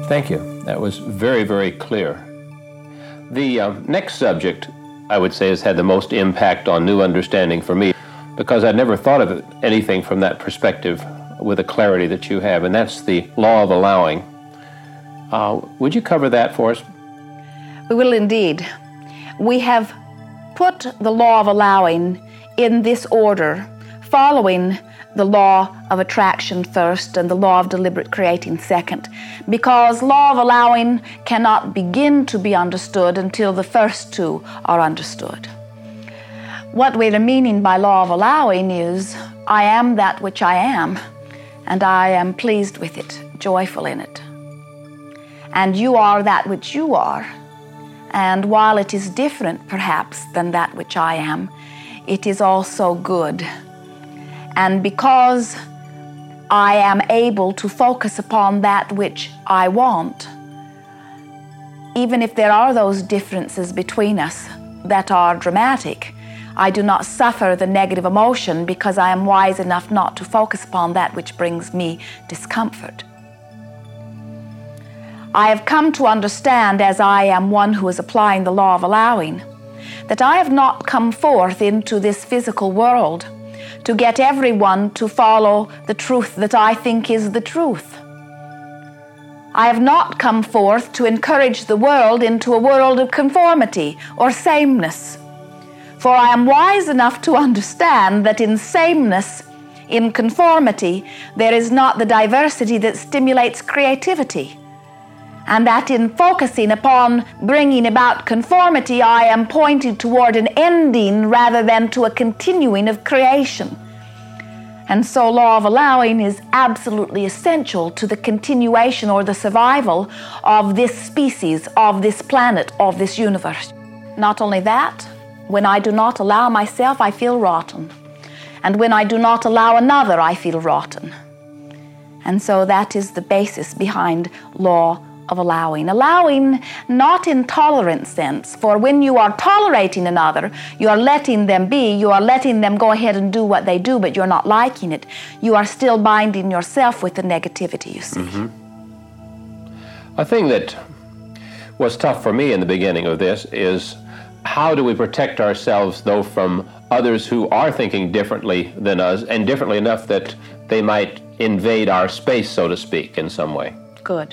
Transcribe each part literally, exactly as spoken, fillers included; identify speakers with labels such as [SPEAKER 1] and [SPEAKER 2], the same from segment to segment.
[SPEAKER 1] Thank you. That was very, very clear. The uh, next subject, I would say, has had the most impact on new understanding for me, because I'd never thought of it, anything from that perspective with the clarity that you have, and that's the law of allowing. Uh, would you cover that for us?
[SPEAKER 2] We will indeed. We have put the law of allowing in this order, following the law of attraction first and the law of deliberate creating second, because law of allowing cannot begin to be understood until the first two are understood. What we're meaning by law of allowing is, I am that which I am, and I am pleased with it, joyful in it. And you are that which you are, and while it is different perhaps than that which I am, it is also good. And because I am able to focus upon that which I want, even if there are those differences between us that are dramatic, I do not suffer the negative emotion because I am wise enough not to focus upon that which brings me discomfort. I have come to understand, as I am one who is applying the law of allowing, that I have not come forth into this physical world to get everyone to follow the truth that I think is the truth. I have not come forth to encourage the world into a world of conformity or sameness. For I am wise enough to understand that in sameness, in conformity, there is not the diversity that stimulates creativity. And that in focusing upon bringing about conformity, I am pointed toward an ending rather than to a continuing of creation. And so law of allowing is absolutely essential to the continuation or the survival of this species, of this planet, of this universe. Not only that, when I do not allow myself, I feel rotten. And when I do not allow another, I feel rotten. And so that is the basis behind law of allowing. Allowing not in tolerant sense, for when you are tolerating another, you are letting them be, you are letting them go ahead and do what they do, but you're not liking it. You are still binding yourself with the negativity, you see.
[SPEAKER 1] Mm-hmm. A thing that was tough for me in the beginning of this is, how do we protect ourselves, though, from others who are thinking differently than us, and differently enough that they might invade our space, so to speak, in some way?
[SPEAKER 2] Good.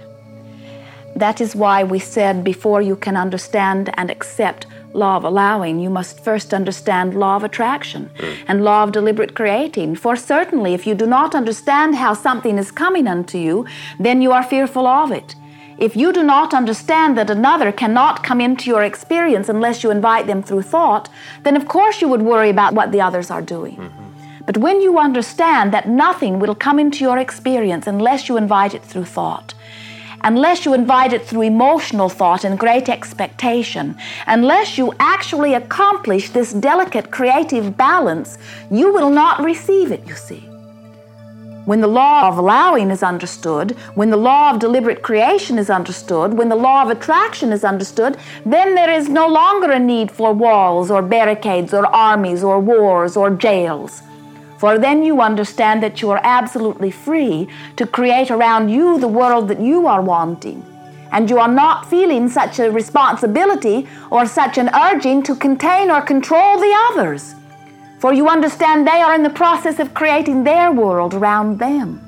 [SPEAKER 2] That is why we said before you can understand and accept law of allowing, you must first understand law of attraction mm. and law of deliberate creating. For certainly, if you do not understand how something is coming unto you, then you are fearful of it. If you do not understand that another cannot come into your experience unless you invite them through thought, then of course you would worry about what the others are doing. Mm-hmm. But when you understand that nothing will come into your experience unless you invite it through thought, unless you invite it through emotional thought and great expectation, unless you actually accomplish this delicate creative balance, you will not receive it, you see. When the law of allowing is understood, when the law of deliberate creation is understood, when the law of attraction is understood, then there is no longer a need for walls or barricades or armies or wars or jails. For then you understand that you are absolutely free to create around you the world that you are wanting. And you are not feeling such a responsibility or such an urging to contain or control the others. For you understand they are in the process of creating their world around them.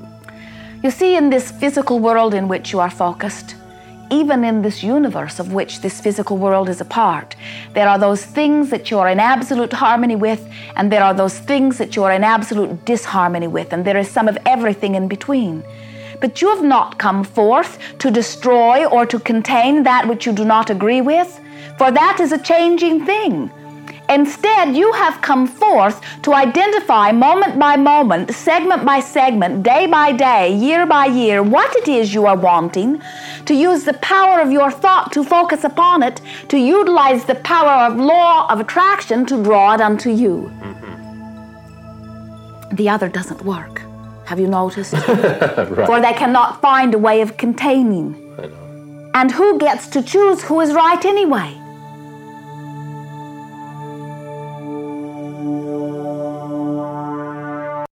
[SPEAKER 2] You see, in this physical world in which you are focused, even in this universe of which this physical world is a part, there are those things that you are in absolute harmony with, and there are those things that you are in absolute disharmony with, and there is some of everything in between. But you have not come forth to destroy or to contain that which you do not agree with, for that is a changing thing. Instead, you have come forth to identify moment by moment, segment by segment, day by day, year by year, what it is you are wanting, to use the power of your thought to focus upon it, to utilize the power of law of attraction to draw it unto you. Mm-hmm. The other doesn't work. Have you noticed? Right. For they cannot find a way of containing.
[SPEAKER 1] I know.
[SPEAKER 2] And who gets to choose who is right anyway?